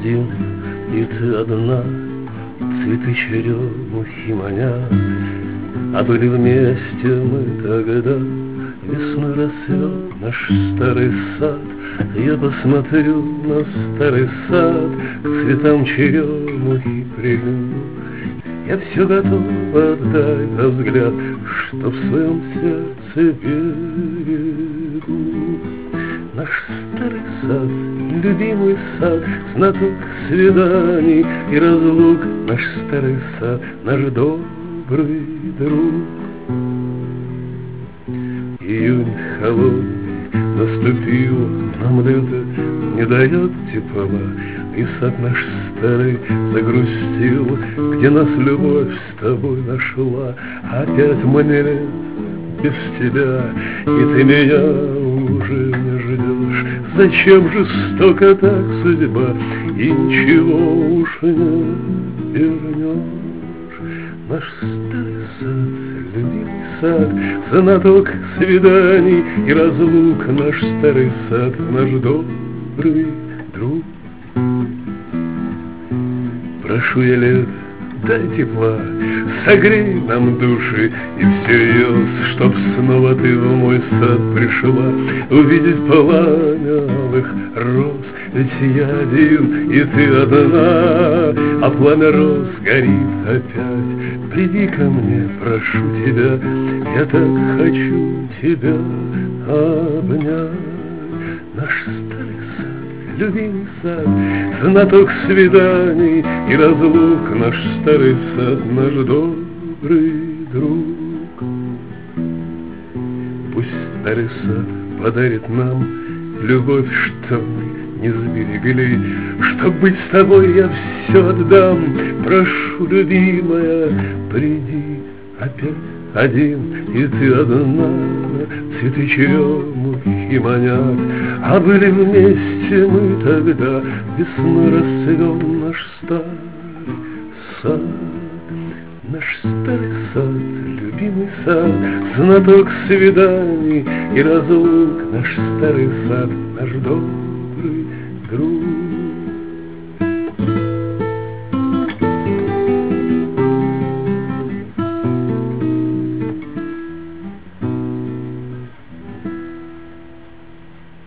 один, и ты одна, цветы черемухи манят. А были вместе мы тогда, весной расцвел наш старый сад. Я посмотрю на старый сад, к цветам черемухи прильну. Я все готов отдать за взгляд, что в своем сердце берегу. Наш старый сад, любимый сад, знаток свиданий и разлук. Наш старый сад, наш добрый друг. Июнь холодный наступил, нам лето не дает тепла, и сад наш старый загрустил, где нас любовь с тобой нашла. Опять мне лет без тебя, и ты меня уже не ждешь. Зачем жестоко так судьба, и ничего уж не вернешь. Наш старый сад, любимый сад, знаток свиданий и разлук. Наш старый сад, наш добрый друг. Прошу я лет, дай тепла, согрей нам души и всерьез, чтоб снова ты в мой сад пришла, увидеть пламя алых роз. Ведь я один, и ты одна, а пламя роз горит опять. Приди ко мне, прошу тебя, я так хочу тебя обнять. Наш старый сад, любимый сад, знаток свиданий и разлук. Наш старый сад, наш добрый друг. Пусть старый сад подарит нам любовь, что мы не сберегли. Чтоб быть с тобой, я все отдам. Прошу, любимая, приди опять один, и ты одна, цветы черемухи манят. А были вместе мы тогда, весной расцвел наш старый сад. Наш старый сад, любимый сад, знаток свиданий и разлук. Наш старый сад, наш добрый друг.